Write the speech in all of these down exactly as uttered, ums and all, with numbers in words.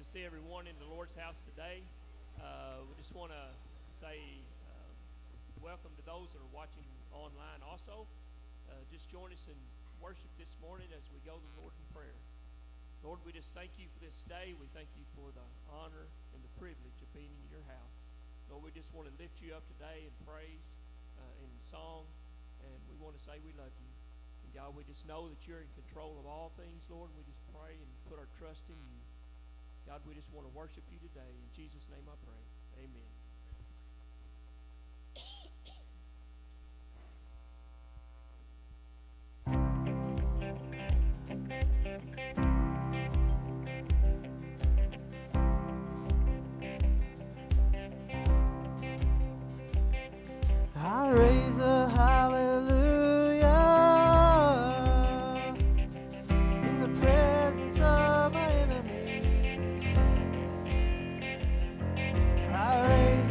to see everyone in the Lord's house today. Uh, we just want to say uh, welcome to those that are watching online also. Uh, just join us in worship this morning as we go to the Lord in prayer. Lord, we just thank you for this day. We thank you for the honor and the privilege of being in your house. Lord, we just want to lift you up today in praise, uh, in song, and we want to say we love you. And God, we just know that you're in control of all things, Lord. We just pray and put our trust in you. God, we just want to worship you today. In Jesus' name I pray. Amen. I raise a hallelujah in the presence of my enemies. I raise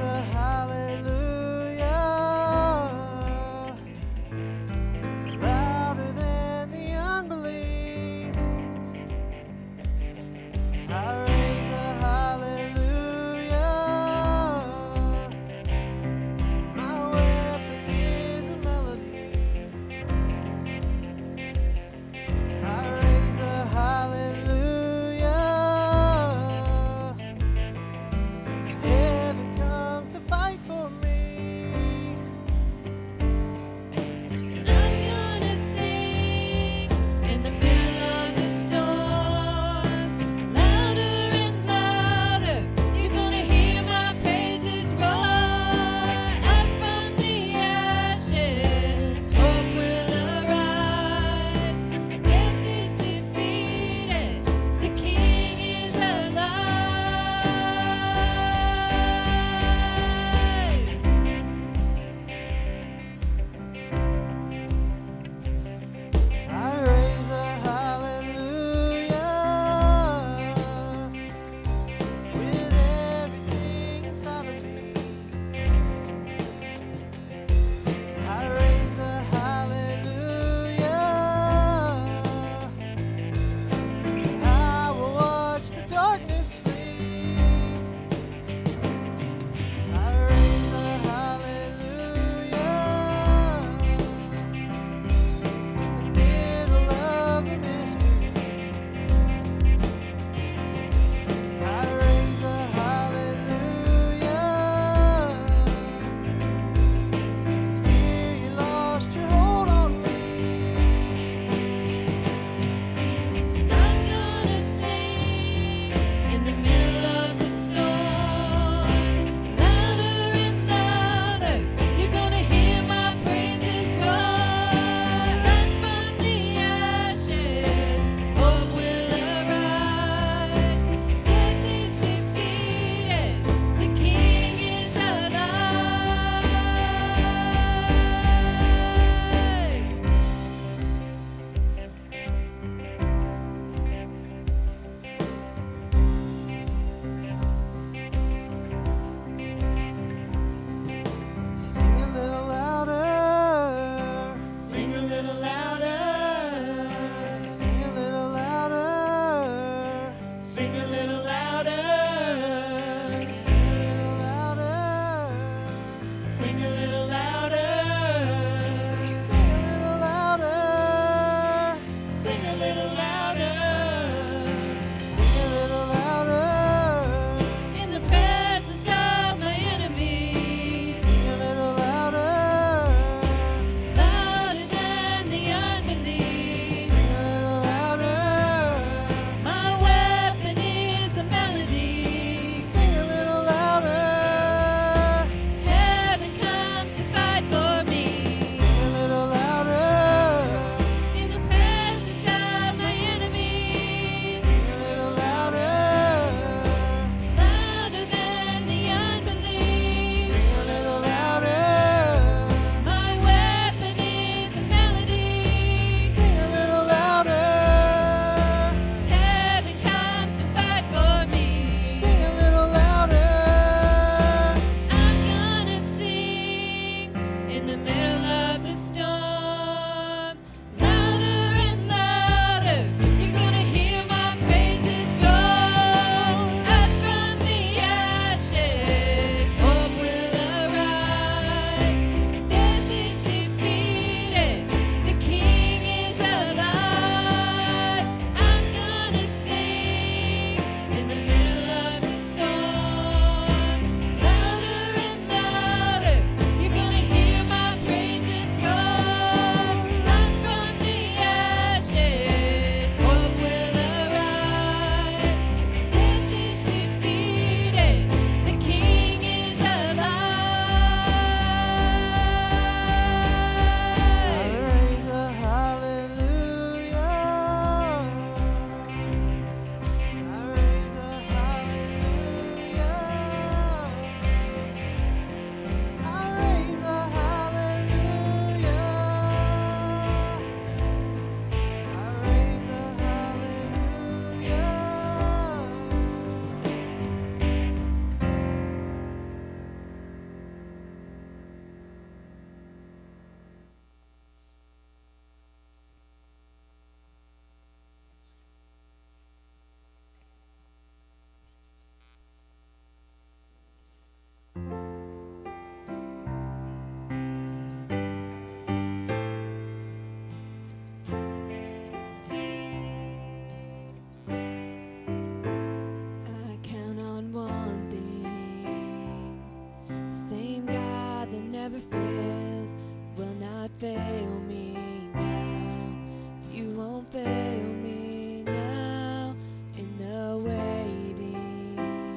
fail me now. You won't fail me now in the waiting.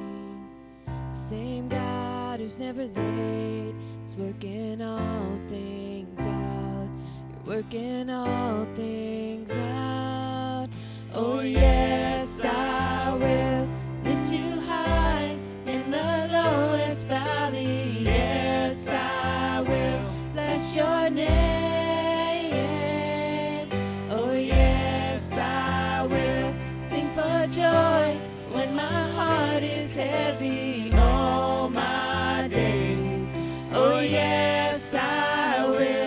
Same God who's never late is working all things out. You're working all things out. Oh yes, I will lift you high in the lowest valley. Yes, I will bless your name. Oh yes, I will sing for joy when my heart is heavy all my days. Oh yes, I will.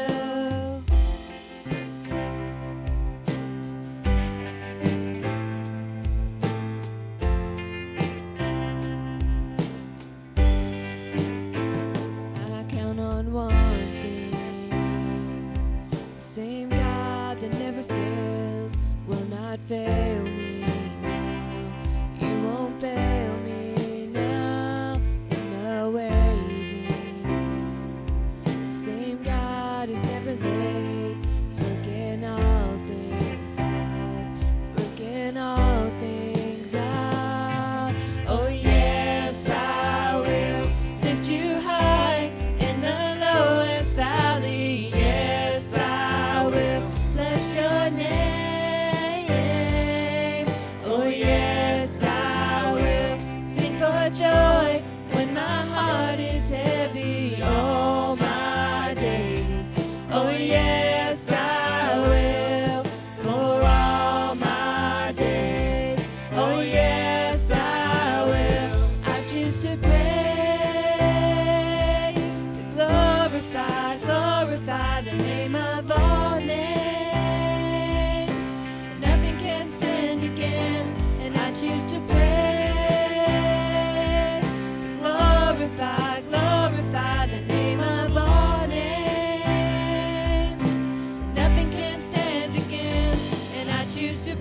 I count on one thing. The same God that never fails will not fail me now. You won't fail me now in the waiting. The same God who's never late is working all things out. Working all things out. Oh yes, I will lift you high in the lowest valley. Yes, I will bless your name. Oh yes, I will sing for joy when my heart is heavy all my days. Oh yes, I will for all my days. Oh yes, I will. I choose to praise, to glorify, glorify the name of all names. Nothing can stand against, and I choose to praise, to glorify, glorify the name of all names. Nothing can stand against, and I choose to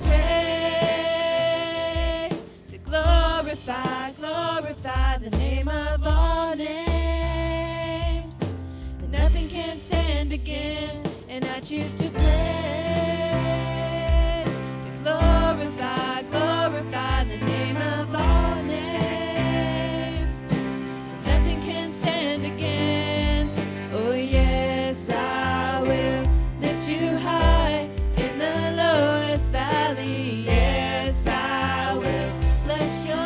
praise, to glorify, glorify the name of all names. Nothing can stand against, and I choose to praise, to glorify, glorify the name of all names. Nothing can stand against. Oh yes, I will lift you high in the lowest valley. Yes, I will bless your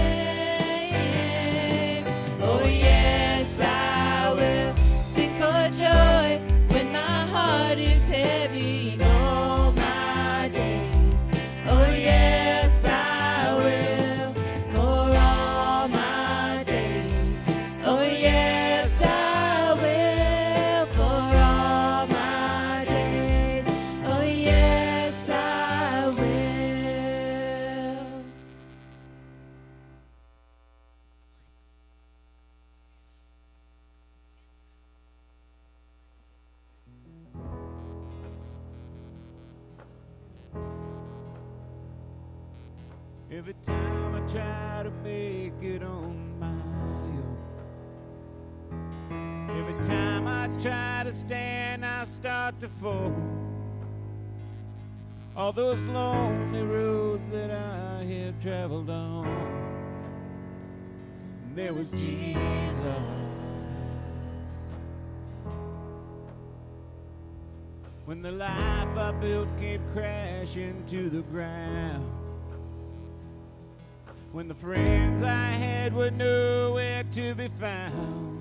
name. Oh yes, I will sing for joy when my heart is heavy all my days. Oh yes, I will for all my days. Oh yes, I will for all my days. Oh yes, I will. Every time I try to make it on my own, every time I try to stand, I start to fall. All those lonely roads that I have traveled on, there was Jesus. When the life I built came crashing to the ground, when the friends I had were nowhere to be found,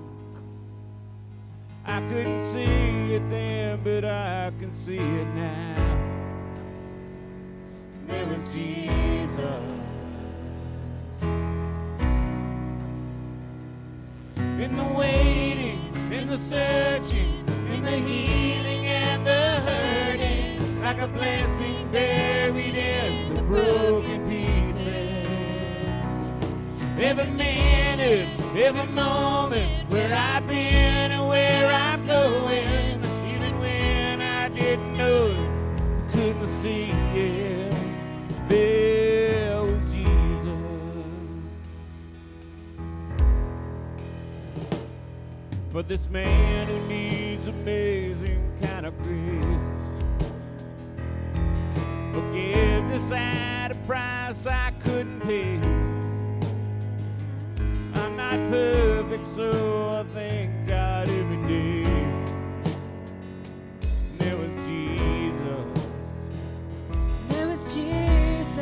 I couldn't see it then, but I can see it now. There was Jesus. In the waiting, in the searching, in the healing and the hurting, like a blessing buried in the broken pieces. Every minute, every moment, where I've been and where I'm going, even when I didn't know it, couldn't see it, there was Jesus. For this man who needs amazing of grace. Forgiveness at a price I couldn't pay. I'm not perfect, so I thank God every day. There was Jesus. There was Jesus.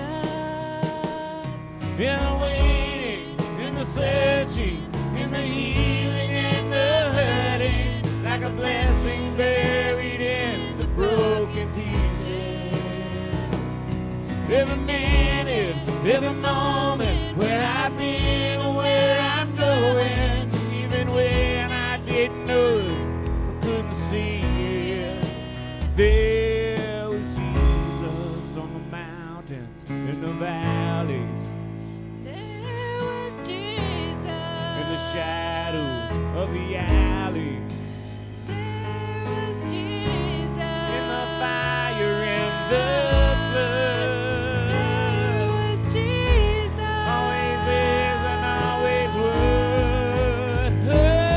In the waiting, in the searching, in the healing and the hurting, like a blessing buried in the broken pieces. Every minute, every moment, where I've been or where I'm going, even when I didn't know it, I couldn't see it. There was Jesus on the mountains, in the valleys, There was Jesus. in the shadows of the alley, There was Jesus. in the fire and the flood. There was Jesus. Always is and always would.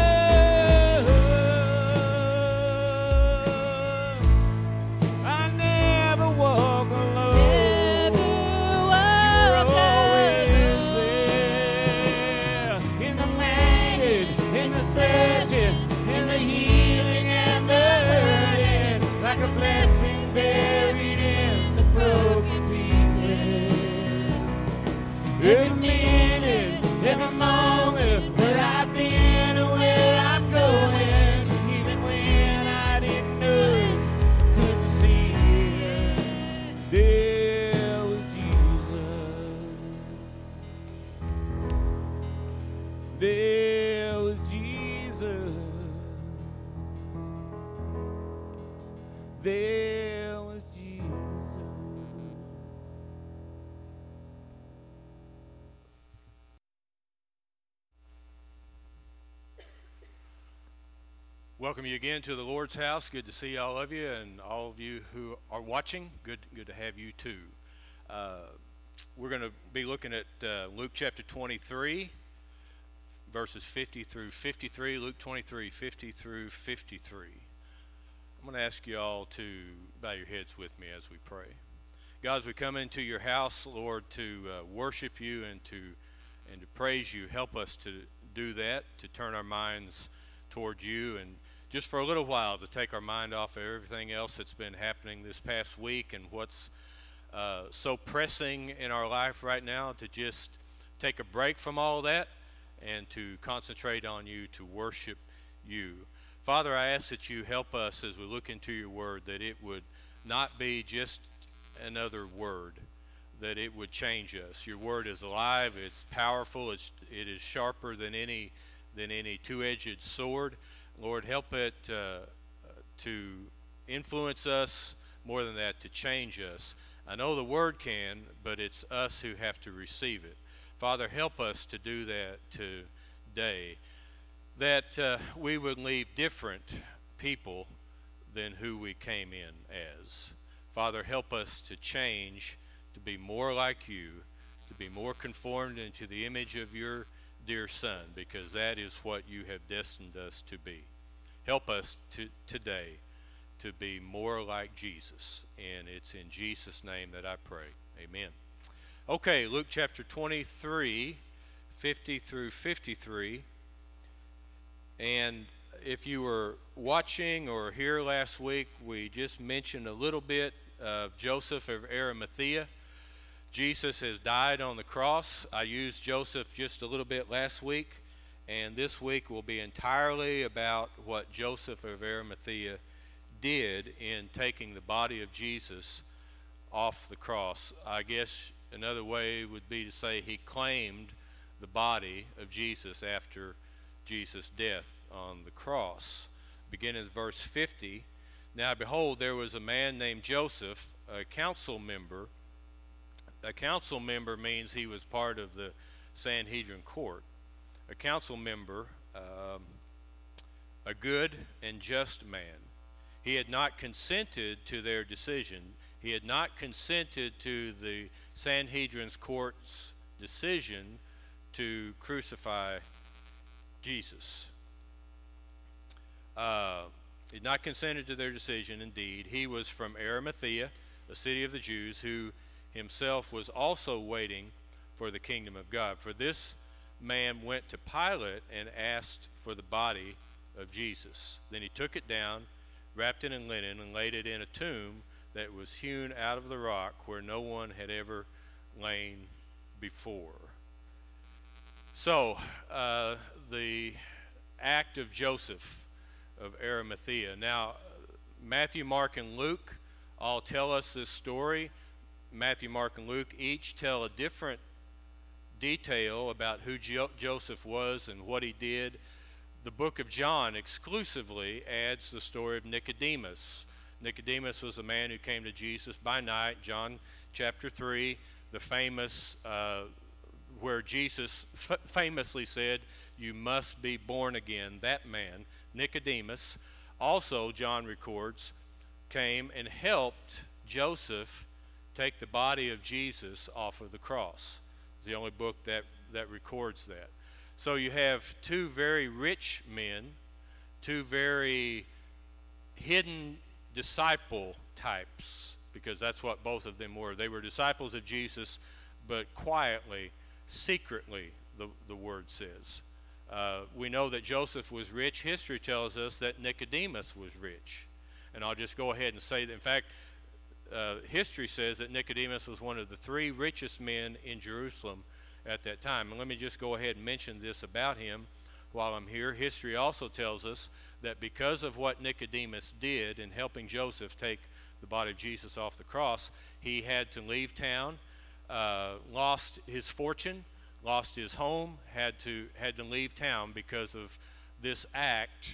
I never walk alone. Never walk Always alone. there. In the waiting, in the searching, in the healing and the hurting, like a blessing buried in the broken pieces. Every minute, every moment, where I've been or where I'm going, even when I didn't know it, I couldn't see it. There was Jesus. There was Jesus. There was Jesus. Welcome you again to the Lord's house. Good to see all of you and all of you who are watching. Good, good to have you too. Uh, we're going to be looking at uh, Luke chapter twenty-three, verses fifty through fifty-three. Luke twenty-three, fifty through fifty-three. I'm going to ask you all to bow your heads with me as we pray. God, as we come into your house, Lord, to uh, worship you and to and to praise you, help us to do that, to turn our minds toward you, and just for a little while to take our mind off of everything else that's been happening this past week and what's uh, so pressing in our life right now, to just take a break from all that and to concentrate on you, to worship you. Father, I ask that you help us as we look into your word, that it would not be just another word, that it would change us. Your word is alive, it's powerful, it's, it is sharper than any than any two-edged sword. Lord, help it uh, to influence us, more than that, to change us. I know the word can, but it's us who have to receive it. Father, help us to do that today, that uh, we would leave different people than who we came in as. Father, help us to change, to be more like you, to be more conformed into the image of your dear Son, because that is what you have destined us to be. Help us to today to be more like Jesus, and it's in Jesus' name that I pray. Amen. Okay, Luke chapter twenty-three, fifty through fifty-three. And if you were watching or here last week, we just mentioned a little bit of Joseph of Arimathea. Jesus has died on the cross. I used Joseph just a little bit last week, and this week will be entirely about what Joseph of Arimathea did in taking the body of Jesus off the cross. I guess another way would be to say he claimed the body of Jesus after Jesus' death on the cross. Beginning with verse fifty, now behold, there was a man named Joseph, a council member. A council member means he was part of the Sanhedrin court. A council member, um, a good and just man. He had not consented to their decision. He had not consented to the Sanhedrin's court's decision to crucify Jesus. Uh, He had not consented to their decision. Indeed, he was from Arimathea, a city of the Jews, who himself was also waiting for the kingdom of God. For this man went to Pilate and asked for the body of Jesus. Then he took it down, wrapped it in linen, and laid it in a tomb that was hewn out of the rock where no one had ever lain before. So, uh, the act of Joseph of Arimathea. Now, Matthew, Mark, and Luke all tell us this story. Matthew, Mark, and Luke each tell a different detail about who jo- Joseph was and what he did. The book of John exclusively adds the story of Nicodemus. Nicodemus was a man who came to Jesus by night. John chapter three, the famous, uh, where Jesus f- famously said, "You must be born again." That man, Nicodemus, also John records, came and helped Joseph take the body of Jesus off of the cross. It's the only book that, that records that. So you have two very rich men, two very hidden disciple types, because that's what both of them were. They were disciples of Jesus, but quietly, secretly, the, the word says. Uh, we know that Joseph was rich. History tells us that Nicodemus was rich. And I'll just go ahead and say that, in fact, uh, history says that Nicodemus was one of the three richest men in Jerusalem at that time. And let me just go ahead and mention this about him while I'm here. History also tells us that because of what Nicodemus did in helping Joseph take the body of Jesus off the cross, he had to leave town, uh, lost his fortune, lost his home, had to had to leave town because of this act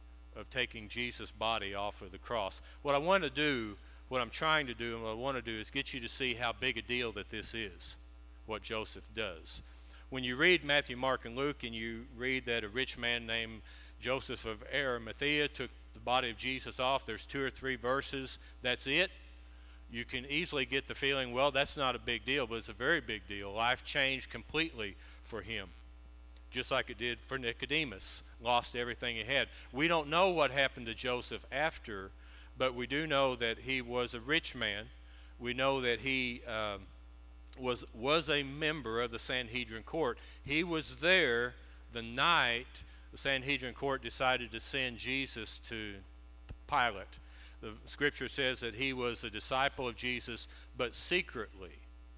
of taking Jesus' body off of the cross. What I want to do, what I'm trying to do, and what I want to do is get you to see how big a deal that this is, what Joseph does. When you read Matthew, Mark, and Luke, and you read that a rich man named Joseph of Arimathea took the body of Jesus off, there's two or three verses, that's it. You can easily get the feeling, well, that's not a big deal, but it's a very big deal. Life changed completely for him, just like it did for Nicodemus. Lost everything he had. We don't know what happened to Joseph after, but we do know that he was a rich man. We know that he um, was was a member of the Sanhedrin court. He was there the night the Sanhedrin court decided to send Jesus to Pilate. The scripture says that he was a disciple of Jesus, but secretly.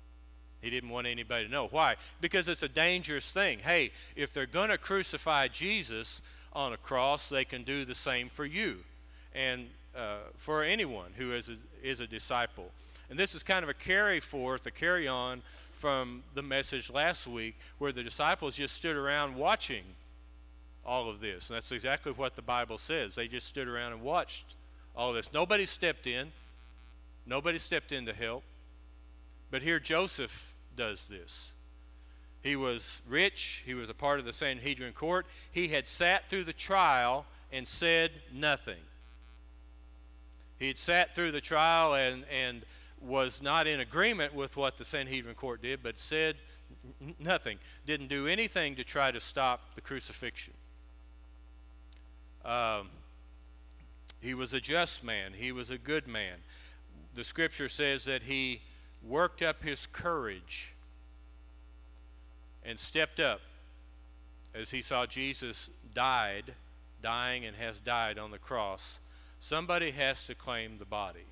He didn't want anybody to know. Why? Because it's a dangerous thing. Hey, if they're going to crucify Jesus on a cross, they can do the same for you and uh, for anyone who is a, is a disciple. And this is kind of a carry forth, a carry on from the message last week where the disciples just stood around watching all of this. And that's exactly what the Bible says. They just stood around and watched all of this. Nobody stepped in. Nobody stepped in to help. But here Joseph does this. He was rich. He was a part of the Sanhedrin court. He had sat through the trial and said nothing. He had sat through the trial and, and was not in agreement with what the Sanhedrin court did, but said n- nothing. Didn't do anything to try to stop the crucifixion. Um, he was a just man. He was a good man. The scripture says that he worked up his courage and stepped up as he saw Jesus died, dying and has died on the cross. Somebody has to claim the body.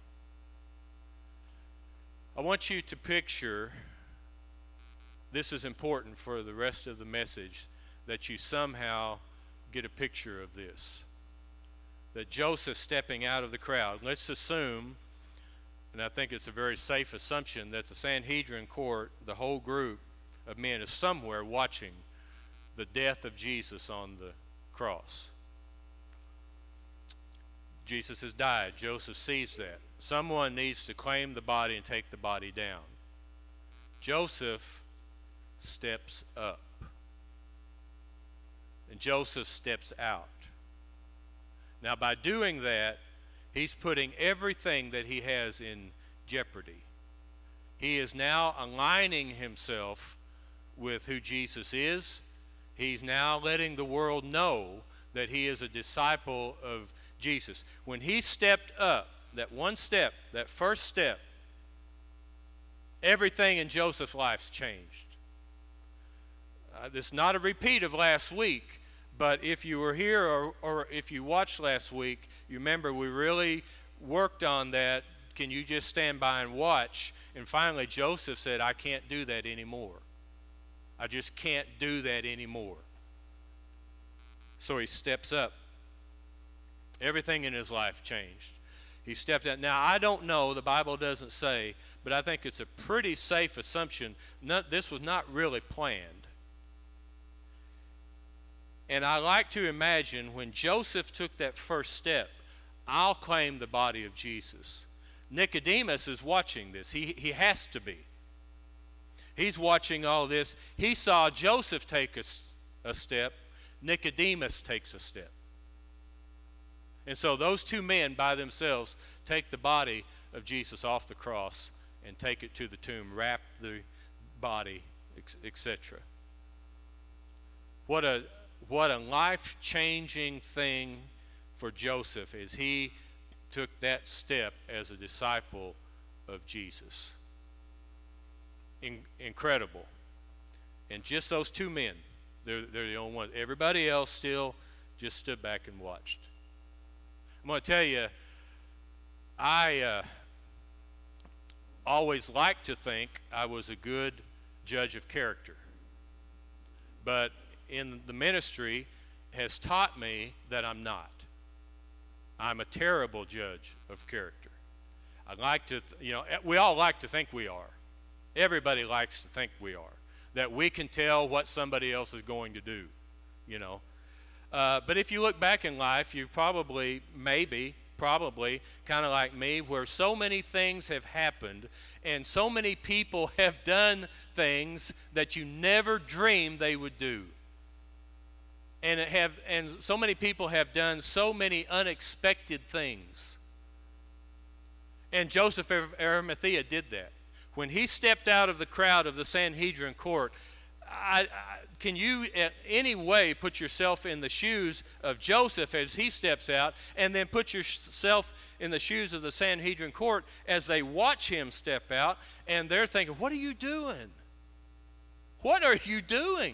I want you to picture, this is important for the rest of the message, that you somehow get a picture of this. That Joseph stepping out of the crowd. Let's assume, and I think it's a very safe assumption, that the Sanhedrin court, the whole group of men, is somewhere watching the death of Jesus on the cross. Jesus has died. Joseph sees that. Someone needs to claim the body and take the body down. Joseph steps up. And Joseph steps out. Now, by doing that, he's putting everything that he has in jeopardy. He is now aligning himself with who Jesus is. He's now letting the world know that he is a disciple of Jesus. When he stepped up, that one step, that first step, everything in Joseph's life's changed. Uh, this is not a repeat of last week, but if you were here or, or if you watched last week, you remember we really worked on that. Can you just stand by and watch? And finally, Joseph said, I can't do that anymore. I just can't do that anymore. So he steps up. Everything in his life changed. He stepped out. Now, I don't know, the Bible doesn't say, but I think it's a pretty safe assumption. Not, this was not really planned. And I like to imagine when Joseph took that first step, I'll claim the body of Jesus. Nicodemus is watching this. He, he has to be. He's watching all this. He saw Joseph take a, a step. Nicodemus takes a step. And so those two men by themselves take the body of Jesus off the cross and take it to the tomb, wrap the body, et cetera. What a what a life-changing thing for Joseph as he took that step as a disciple of Jesus. In, incredible. And just those two men, they're, they're the only ones. Everybody else still just stood back and watched. I'm going to tell you, I uh, always liked to think I was a good judge of character. But in the ministry has taught me that I'm not. I'm a terrible judge of character. I like to, you know, we all like to think we are. Everybody likes to think we are. That we can tell what somebody else is going to do, you know. Uh, but if you look back in life, you probably, maybe, probably, kind of like me, where so many things have happened and so many people have done things that you never dreamed they would do. And it have, and so many people have done so many unexpected things. And Joseph of Arimathea did that. When he stepped out of the crowd of the Sanhedrin court, I, I, can you in any way put yourself in the shoes of Joseph as he steps out, and then put yourself in the shoes of the Sanhedrin court as they watch him step out, and they're thinking, what are you doing? What are you doing?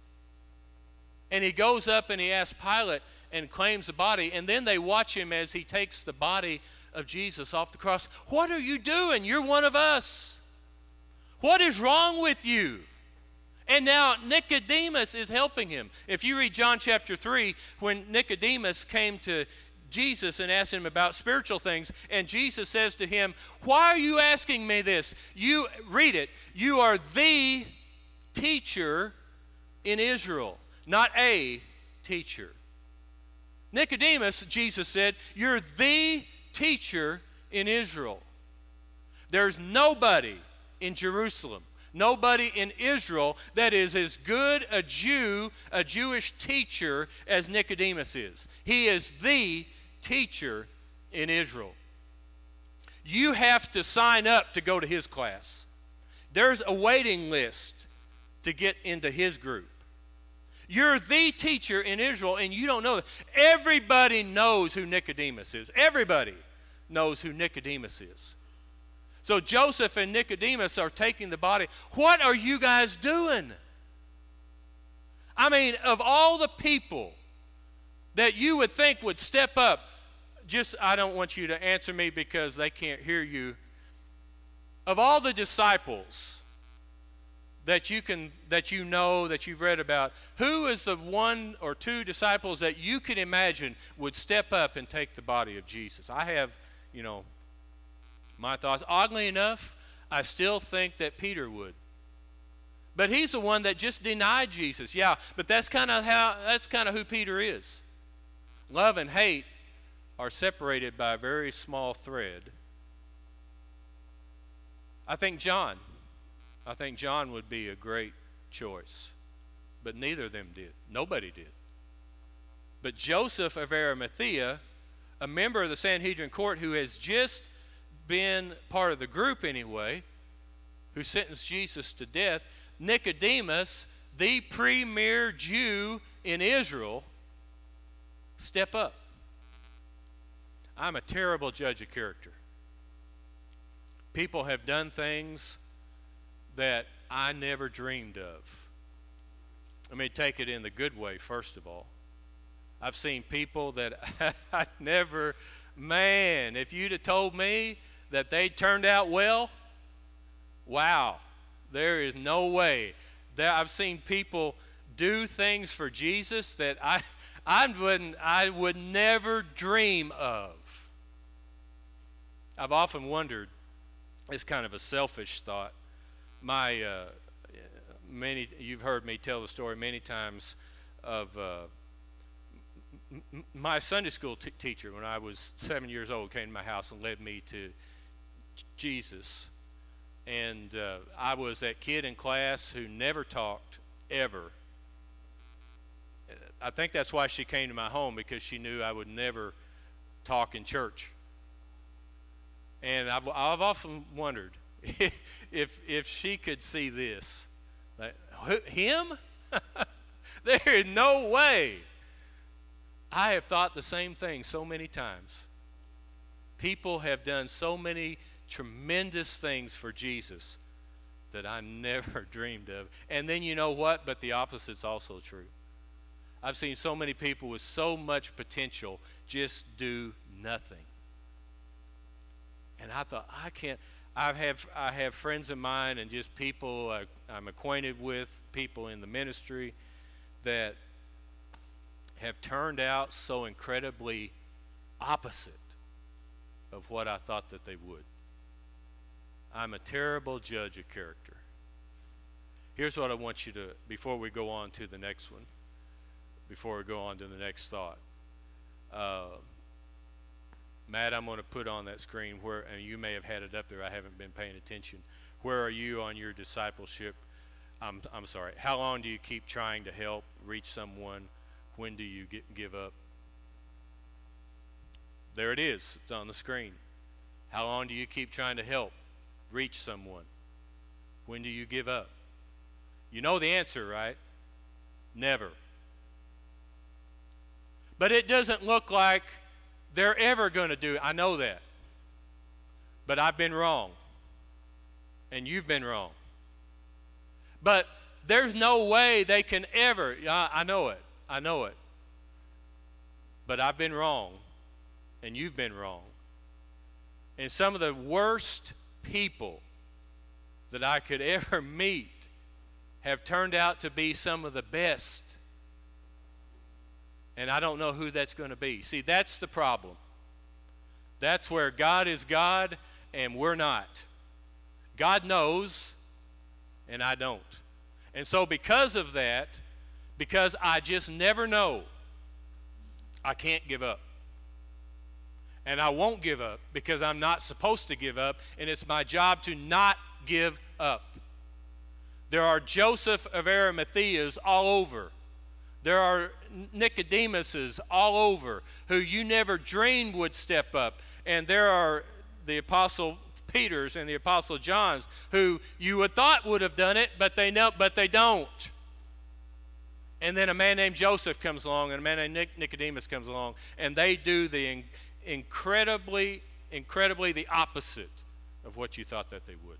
And he goes up and he asks Pilate and claims the body, and then they watch him as he takes the body of Jesus off the cross. What are you doing? You're one of us. What is wrong with you? And now Nicodemus is helping him. If you read John chapter three, when Nicodemus came to Jesus and asked him about spiritual things, and Jesus says to him, why are you asking me this? You, read it, you are the teacher in Israel. Not a teacher. Nicodemus, Jesus said, you're the teacher in Israel. There's nobody in Jerusalem, nobody in Israel that is as good a Jew, a Jewish teacher as Nicodemus is. He is the teacher in Israel. You have to sign up to go to his class. There's a waiting list to get into his group. You're the teacher in Israel, and you don't know that. Everybody knows who Nicodemus is. Everybody knows who Nicodemus is. So Joseph and Nicodemus are taking the body. What are you guys doing? I mean, of all the people that you would think would step up, just, I don't want you to answer me because they can't hear you. Of all the disciples that you can, that you know, that you've read about, who is the one or two disciples that you can imagine would step up and take the body of Jesus? I have, you know, my thoughts. Oddly enough, I still think that Peter would. But he's the one that just denied Jesus. Yeah, but that's kind of how, that's kind of who Peter is. Love and hate are separated by a very small thread. I think John. I think John would be a great choice. But neither of them did. Nobody did. But Joseph of Arimathea, a member of the Sanhedrin court who has just been part of the group anyway, who sentenced Jesus to death, Nicodemus, the premier Jew in Israel, step up. I'm a terrible judge of character. People have done things that I never dreamed of. Let me take it in the good way, first of all. I've seen people that I never, man, if you'd have told me that they turned out well, wow, there is no way. There, I've seen people do things for Jesus that I, I wouldn't, I would never dream of. I've often wondered, it's kind of a selfish thought. My, uh, many, you've heard me tell the story many times of uh, m- my Sunday school t- teacher when I was seven years old came to my house and led me to Jesus. And uh, I was that kid in class who never talked, ever. I think that's why she came to my home, because she knew I would never talk in church. And I've, I've often wondered if if she could see this. Like, him? There is no way. I have thought the same thing so many times. People have done so many tremendous things for Jesus that I never dreamed of. And then you know what? But the opposite's also true. I've seen so many people with so much potential just do nothing. And I thought, I can't. I have I have friends of mine and just people uh, I'm acquainted with, people in the ministry that have turned out so incredibly opposite of what I thought that they would. I'm a terrible judge of character. Here's what I want you to, before we go on to the next one, before we go on to the next thought. Uh, Matt, I'm going to put on that screen where, and you may have had it up there, I haven't been paying attention. Where are you on your discipleship? I'm, I'm sorry. How long do you keep trying to help reach someone? When do you get, give up? There it is. It's on the screen. How long do you keep trying to help reach someone? When do you give up? You know the answer, right? Never. But it doesn't look like they're ever going to do it. I know that. But I've been wrong. And you've been wrong. But there's no way they can ever. I, I know it. I know it. But I've been wrong. And you've been wrong. And some of the worst people that I could ever meet have turned out to be some of the best. And I don't know who that's going to be. See, that's the problem. That's where God is God and we're not. God knows and I don't. And so because of that, because I just never know, I can't give up. And I won't give up because I'm not supposed to give up, and it's my job to not give up. There are Joseph of Arimatheas all over. There are Nicodemuses all over who you never dreamed would step up. And there are the Apostle Peters and the Apostle Johns who you would thought would have done it, but they know, but they don't. And then a man named Joseph comes along, and a man named Nic- Nicodemus comes along, and they do the in- incredibly, incredibly the opposite of what you thought that they would.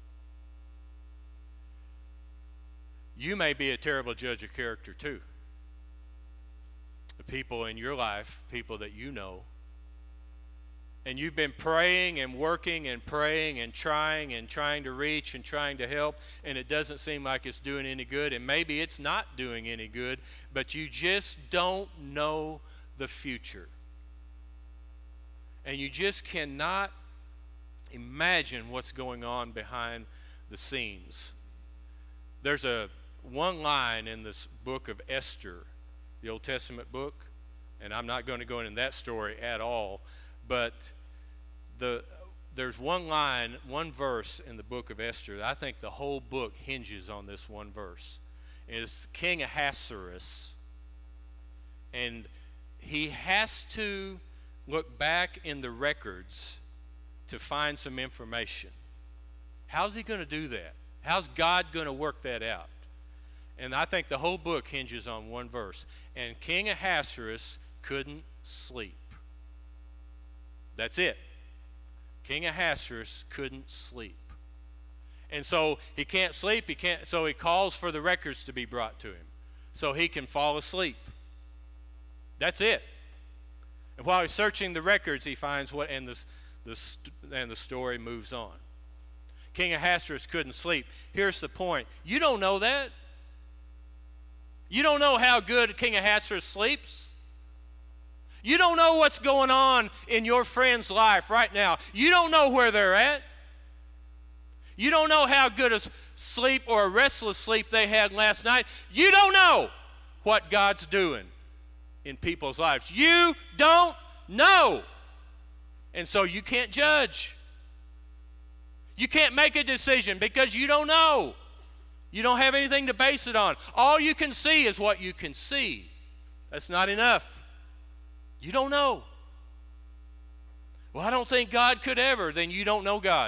You may be a terrible judge of character too. The people in your life, people that you know, and you've been praying and working and praying and trying and trying to reach and trying to help, and it doesn't seem like it's doing any good, and maybe it's not doing any good, but you just don't know the future. And you just cannot imagine what's going on behind the scenes. There's a one line in this book of Esther, the Old Testament book, and I'm not going to go into that story at all, but the there's one line, one verse in the book of Esther. I think the whole book hinges on this one verse. It's King Ahasuerus, and he has to look back in the records to find some information. How's he going to do that? How's God going to work that out? And I think the whole book hinges on one verse. And King Ahasuerus couldn't sleep. That's it. King Ahasuerus couldn't sleep. And so he can't sleep, he can't, so he calls for the records to be brought to him so he can fall asleep. That's it. And while he's searching the records, he finds what, and the, the, and the story moves on. King Ahasuerus couldn't sleep. Here's the point. You don't know that. You don't know how good King Ahasuerus sleeps. You don't know what's going on in your friend's life right now. You don't know where they're at. You don't know how good a sleep or a restless sleep they had last night. You don't know what God's doing in people's lives. You don't know. And so you can't judge. You can't make a decision because you don't know. You don't have anything to base it on. All you can see is what you can see. That's not enough. You don't know. Well, I don't think God could ever. Then you don't know God.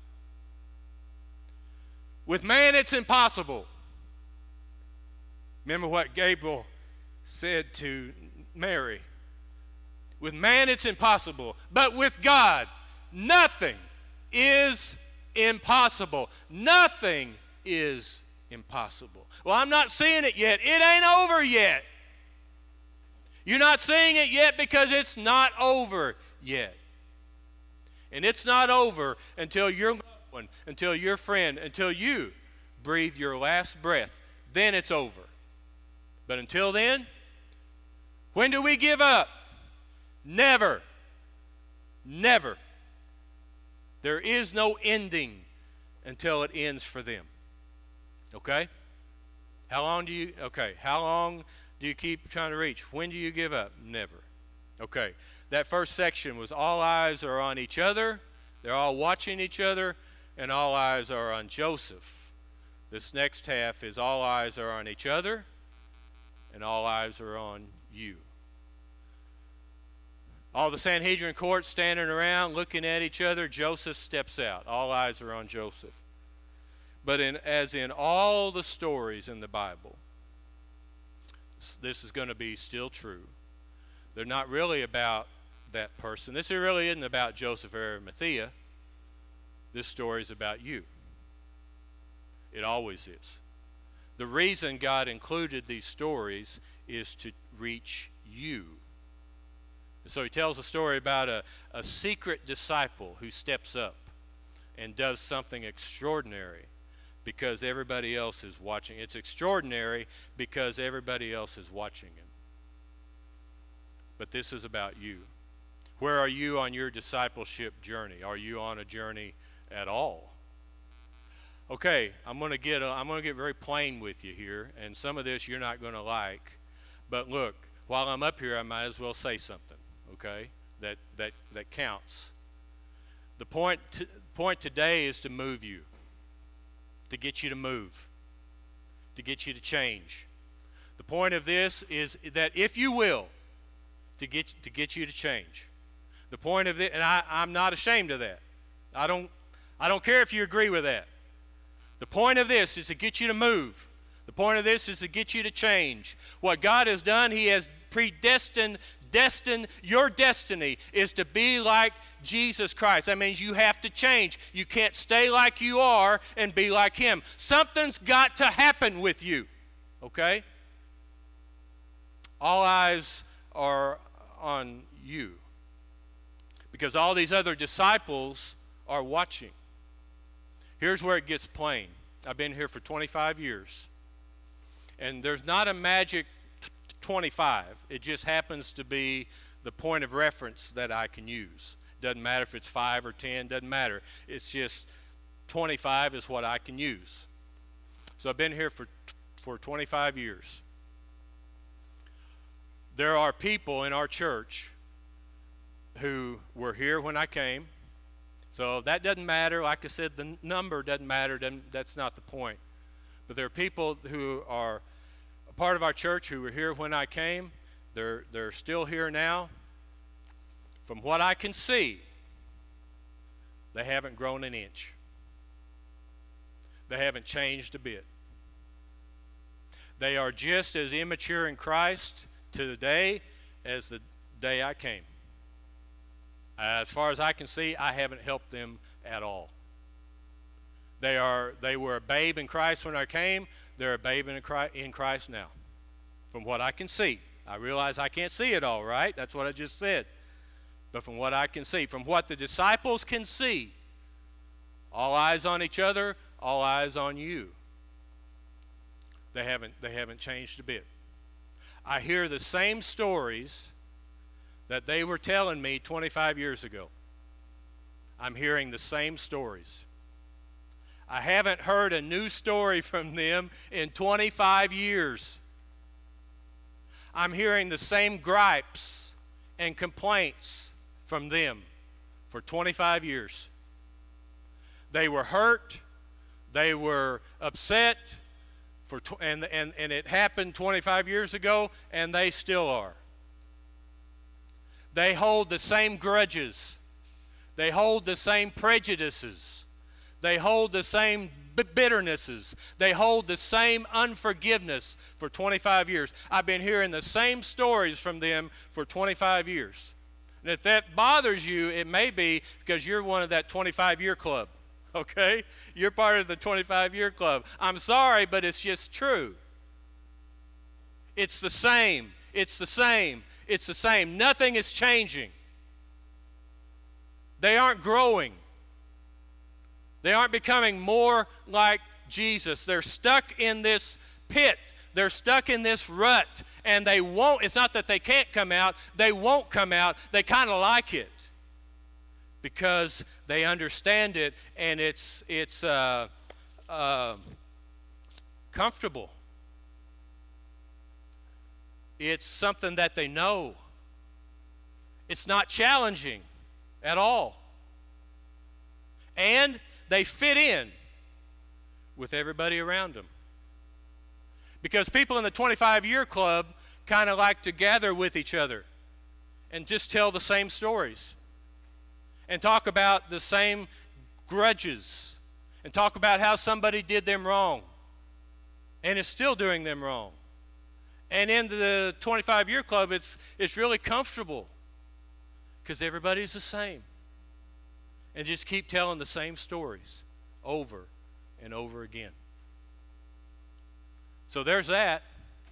With man, it's impossible. Remember what Gabriel said to Mary. With man, it's impossible. But with God, nothing is impossible. Nothing is impossible. Well, I'm not seeing it yet. It ain't over yet. You're not seeing it yet because it's not over yet. And it's not over until your loved one, until your friend, until you breathe your last breath. Then it's over. But until then, when do we give up? Never. Never. There is no ending until it ends for them. Okay? How long do you, okay, how long do you keep trying to reach? When do you give up? Never. Okay, that first section was all eyes are on each other. They're all watching each other, and all eyes are on Joseph. This next half is all eyes are on each other, and all eyes are on you. All the Sanhedrin court standing around looking at each other. Joseph steps out. All eyes are on Joseph. But in, as in all the stories in the Bible, this is going to be still true. They're not really about that person. This really isn't about Joseph of Arimathea. This story is about you. It always is. The reason God included these stories is to reach you. So he tells a story about a, a secret disciple who steps up and does something extraordinary because everybody else is watching. It's extraordinary because everybody else is watching him. But this is about you. Where are you on your discipleship journey? Are you on a journey at all? Okay, I'm going to get a, I'm going to get very plain with you here, and some of this you're not going to like. But look, while I'm up here, I might as well say something. Okay, that that that counts. The point to, point today is to move you, to get you to move, to get you to change. The point of this is that if you will, to get to get you to change. The point of it, and I, I'm not ashamed of that. I don't I don't care if you agree with that. The point of this is to get you to move. The point of this is to get you to change. What God has done, He has predestined. Destined, your destiny is to be like Jesus Christ. That means you have to change. You can't stay like you are and be like Him. Something's got to happen with you. Okay? All eyes are on you. Because all these other disciples are watching. Here's where it gets plain. I've been here for twenty-five years. And there's not a magic twenty-five. It just happens to be the point of reference that I can use. Doesn't matter if it's five or ten, doesn't matter. It's just twenty-five is what I can use. So I've been here for for twenty-five years. There are people in our church who were here when I came. So that doesn't matter. Like I said, the number doesn't matter. Doesn't, that's not the point. But there are people who are part of our church who were here when I came. They're they're still here now. From what I can see, they haven't grown an inch. They haven't changed a bit. They are just as immature in Christ today as the day I came. As far as I can see, I haven't helped them at all. They are they were a babe in Christ when I came. They're a babe in Christ, in Christ now. From what I can see. I realize I can't see it all, right? That's what I just said. But from what I can see, from what the disciples can see, all eyes on each other, all eyes on you. They haven't they haven't changed a bit. I hear the same stories that they were telling me twenty-five years ago. I'm hearing the same stories. I haven't heard a new story from them in twenty-five years. I'm hearing the same gripes and complaints from them for twenty-five years. They were hurt. They were upset. For tw- and, and, and it happened twenty-five years ago, and they still are. They hold the same grudges. They hold the same prejudices. They hold the same b- bitternesses. They hold the same unforgiveness for twenty-five years. I've been hearing the same stories from them for twenty-five years. And if that bothers you, it may be because you're one of that twenty-five-year club. Okay? You're part of the twenty-five-year club. I'm sorry, but it's just true. It's the same. It's the same. It's the same. Nothing is changing. They aren't growing. They aren't becoming more like Jesus. They're stuck in this pit. They're stuck in this rut. And they won't, it's not that they can't come out. They won't come out. They kind of like it. Because they understand it, and it's it's uh, uh, comfortable. It's something that they know. It's not challenging at all. And they fit in with everybody around them. Because people in the twenty-five-year club kind of like to gather with each other and just tell the same stories. And talk about the same grudges. And talk about how somebody did them wrong. And is still doing them wrong. And in the twenty-five-year club, it's it's really comfortable. Because everybody's the same. And just keep telling the same stories over and over again. So there's that.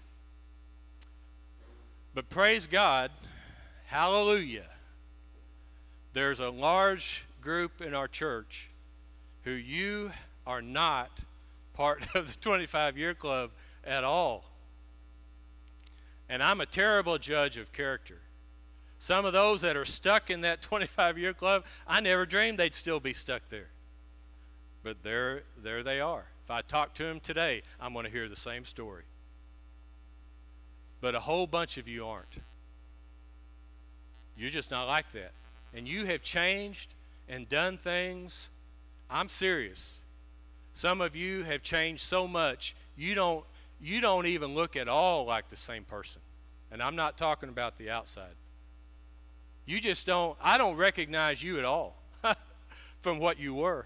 But praise God, hallelujah. There's a large group in our church who you are not part of the twenty-five-year club at all. And I'm a terrible judge of character. Some of those that are stuck in that twenty-five-year club, I never dreamed they'd still be stuck there. But there, there they are. If I talk to them today, I'm going to hear the same story. But a whole bunch of you aren't. You're just not like that. And you have changed and done things. I'm serious. Some of you have changed so much, you don't you don't even look at all like the same person. And I'm not talking about the outside. You just don't, I don't recognize you at all from what you were.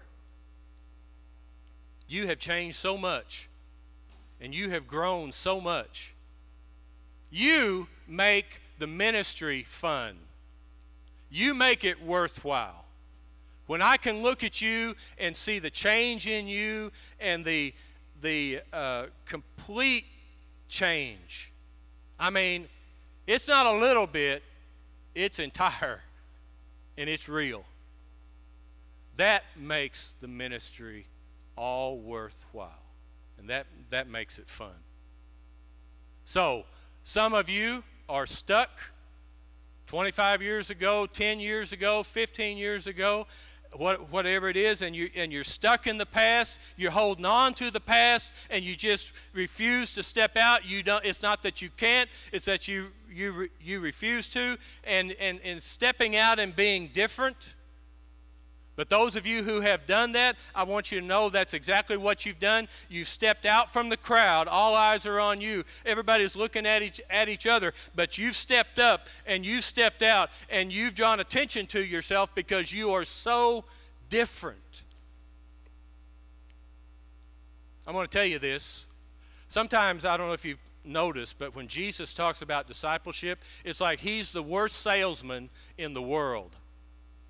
You have changed so much. And you have grown so much. You make the ministry fun. You make it worthwhile. When I can look at you and see the change in you and the the uh, complete change. I mean, it's not a little bit, it's entire and it's real. That makes the ministry all worthwhile. And that, that makes it fun. So, some of you are stuck twenty-five years ago, ten years ago, fifteen years ago, what, whatever it is, and, you, and you're stuck in the past, you're holding on to the past, and you just refuse to step out. You don't, it's not that you can't, it's that you, you, you refuse to, and, and, and stepping out and being different. But those of you who have done that, I want you to know that's exactly what you've done. You've stepped out from the crowd. All eyes are on you. Everybody's looking at each, at each other. But you've stepped up and you've stepped out and you've drawn attention to yourself because you are so different. I'm going to tell you this. Sometimes, I don't know if you've noticed, but when Jesus talks about discipleship, it's like he's the worst salesman in the world.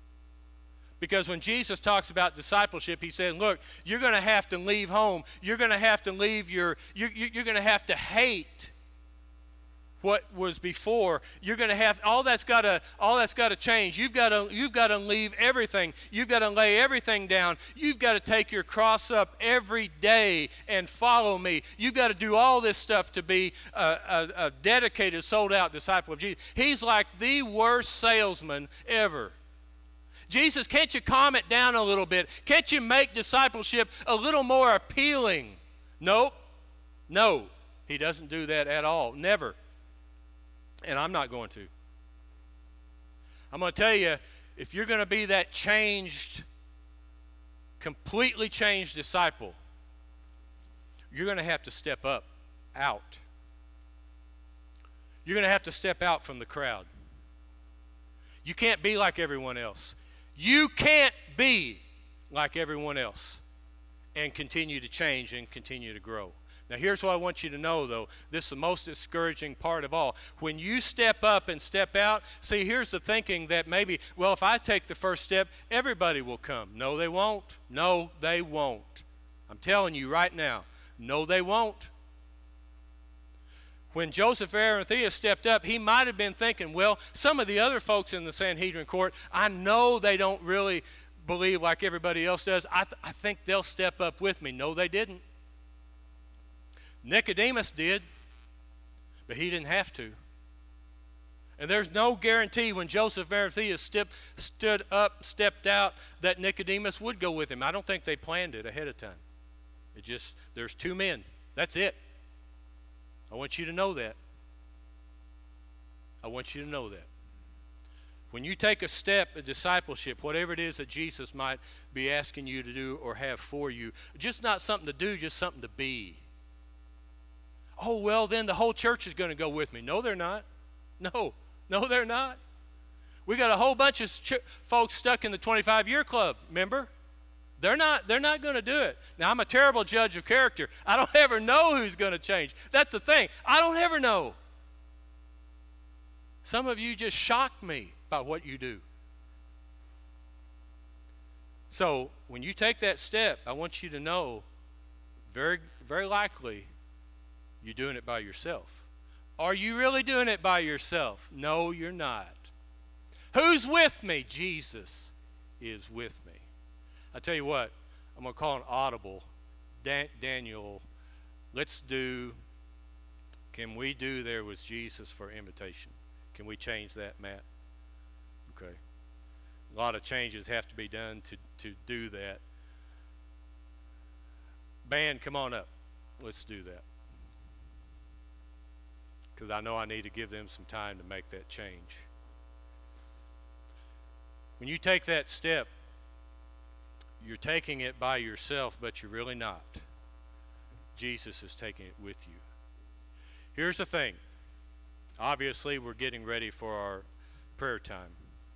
Because when Jesus talks about discipleship, he said, look, you're going to have to leave home. You're going to have to leave your, you're, you're going to have to hate what was before. You're going to have, all that's got to, all that's got to change. You've got to, you've got to leave everything. You've got to lay everything down. You've got to take your cross up every day and follow me. You've got to do all this stuff to be a, a, a dedicated, sold-out disciple of Jesus. He's like the worst salesman ever. Jesus, can't you calm it down a little bit? Can't you make discipleship a little more appealing? Nope. No, he doesn't do that at all. Never. And I'm not going to. I'm going to tell you, if you're going to be that changed, completely changed disciple, you're going to have to step up, out. You're going to have to step out from the crowd. You can't be like everyone else. You can't be like everyone else and continue to change and continue to grow. Now, here's what I want you to know, though. This is the most discouraging part of all. When you step up and step out, see, here's the thinking that maybe, well, if I take the first step, everybody will come. No, they won't. No, they won't. I'm telling you right now, no, they won't. When Joseph of Arimathea stepped up, he might have been thinking, well, some of the other folks in the Sanhedrin court, I know they don't really believe like everybody else does. I, th- I think they'll step up with me. No, they didn't. Nicodemus did, but he didn't have to. And there's no guarantee when Joseph of Arimathea step, stood up, stepped out, that Nicodemus would go with him. I don't think they planned it ahead of time. It just, there's two men. That's it. I want you to know that. I want you to know that. When you take a step of discipleship, whatever it is that Jesus might be asking you to do or have for you, just not something to do, just something to be. Oh, well, then the whole church is going to go with me. No, they're not. No, no, they're not. We got a whole bunch of ch- folks stuck in the twenty-five year club, remember? They're not, they're not going to do it. Now, I'm a terrible judge of character. I don't ever know who's going to change. That's the thing. I don't ever know. Some of you just shock me by what you do. So, when you take that step, I want you to know, very, very likely, you're doing it by yourself. Are you really doing it by yourself? No, you're not. Who's with me? Jesus is with me. I tell you what, I'm going to call an audible. Dan- Daniel, let's do, can we do there was Jesus for invitation? Can we change that, Matt? Okay. A lot of changes have to be done to, to do that. Band, come on up. Let's do that. Because I know I need to give them some time to make that change. When you take that step, you're taking it by yourself, but you're really not. Jesus is taking it with you. Here's the thing. Obviously, we're getting ready for our prayer time.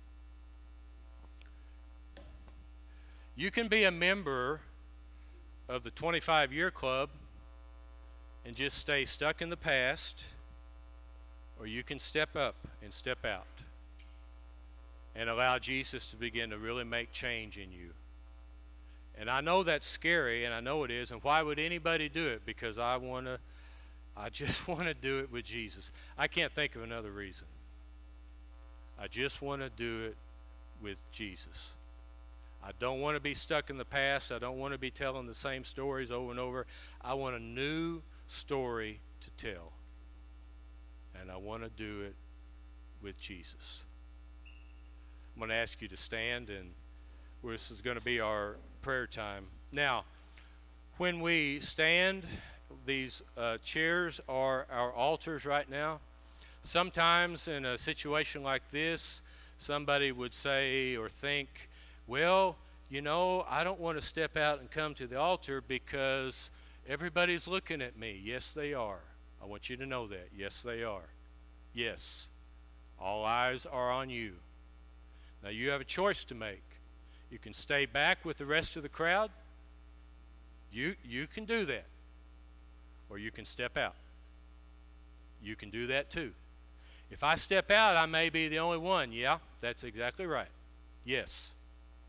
You can be a member of the twenty-five year club and just stay stuck in the past, or you can step up and step out and allow Jesus to begin to really make change in you. And I know that's scary, and I know it is, and why would anybody do it? Because I want to, I just want to do it with Jesus. I can't think of another reason. I just want to do it with Jesus. I don't want to be stuck in the past. I don't want to be telling the same stories over and over. I want a new story to tell. And I want to do it with Jesus. I'm going to ask you to stand, and this is going to be our prayer time. Now, when we stand, these uh, chairs are our altars right now. Sometimes in a situation like this, somebody would say or think, well, you know, I don't want to step out and come to the altar because everybody's looking at me. Yes, they are. I want you to know that. Yes, they are. Yes. All eyes are on you. Now, you have a choice to make. You can stay back with the rest of the crowd. You, you can do that. Or you can step out. You can do that too. If I step out, I may be the only one. Yeah, that's exactly right. Yes.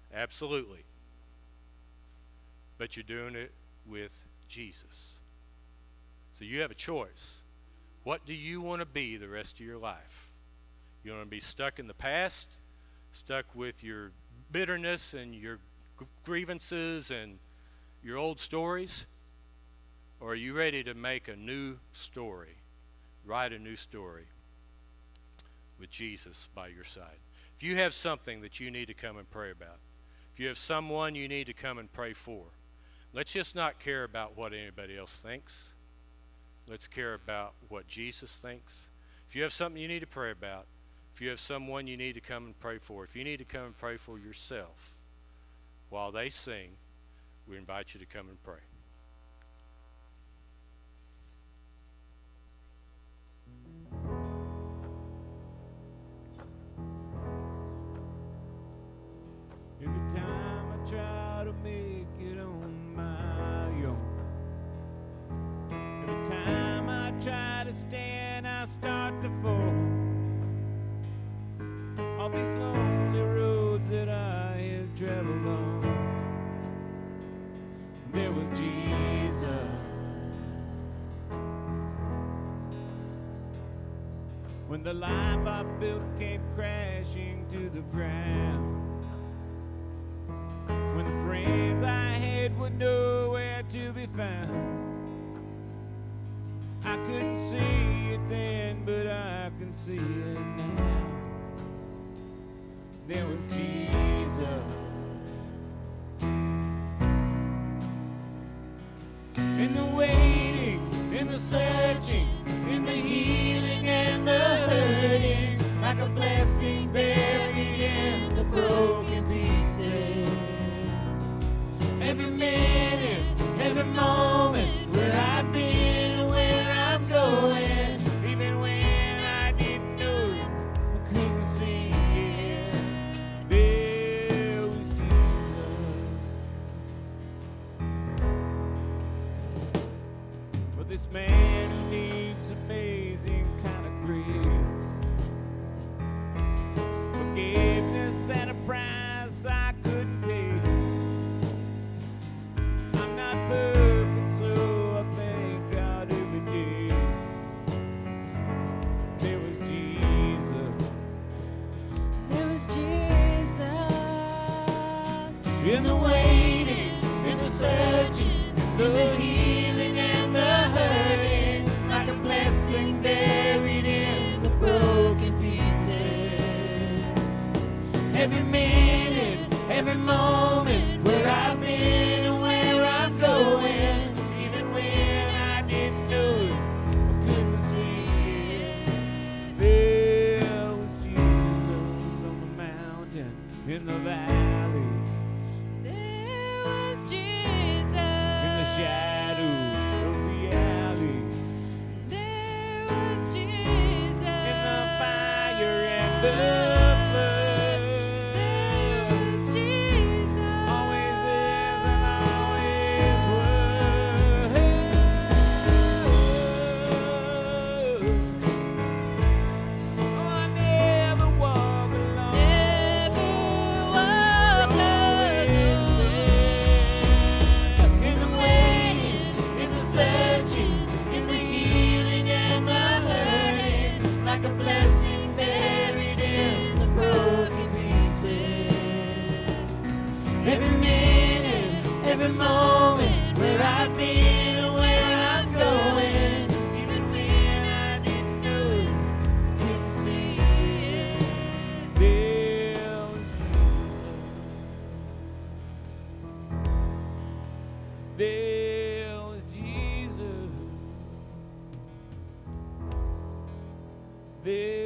Absolutely. But you're doing it with Jesus. So you have a choice. What do you want to be the rest of your life? You want to be stuck in the past, stuck with your bitterness and your grievances and your old stories? Or are you ready to make a new story, write a new story with Jesus by your side? If you have something that you need to come and pray about, if you have someone you need to come and pray for, let's just not care about what anybody else thinks. Let's care about what Jesus thinks. If you have something you need to pray about, if you have someone you need to come and pray for, if you need to come and pray for yourself, while they sing, we invite you to come and pray. Every time I try to make it on my own, every time I try to stand, I start to fall. All these lonely roads that I have traveled on, there was Jesus. When the life I built came crashing to the ground, when the friends I had were nowhere to be found, I couldn't see it then, but I can see it now. There was Jesus. In the waiting, in the searching, in the healing and the hurting, like a blessing buried in the broken pieces. Every minute, every moment, where I've been and where I'm going, even when I didn't know it, I couldn't see it. There was Jesus. But this man who needs amazing kind of grace, forgiveness and a price I couldn't pay. I'm not perfect, so I thank God every day. There was Jesus. There was Jesus. In the waiting, in the searching, the healing and the hurting, like a blessing buried in the broken pieces. Every minute, every moment, where I've been and where I'm going, even when I didn't know it, I couldn't see it. There was Jesus on the mountain, in the valleys, There was Jesus. in the shadows of the alleys, There was Jesus. in the fire and the flood. There was Jesus. Always is and always was. Oh, I never walk alone. Never walk alone. In the waiting, in the searching, in the healing and the hurting, like a blessing buried in the broken pieces. Every minute, every moment, where I've been and where I'm going, even when I didn't know it, couldn't see it. There was Jesus. There was Jesus. There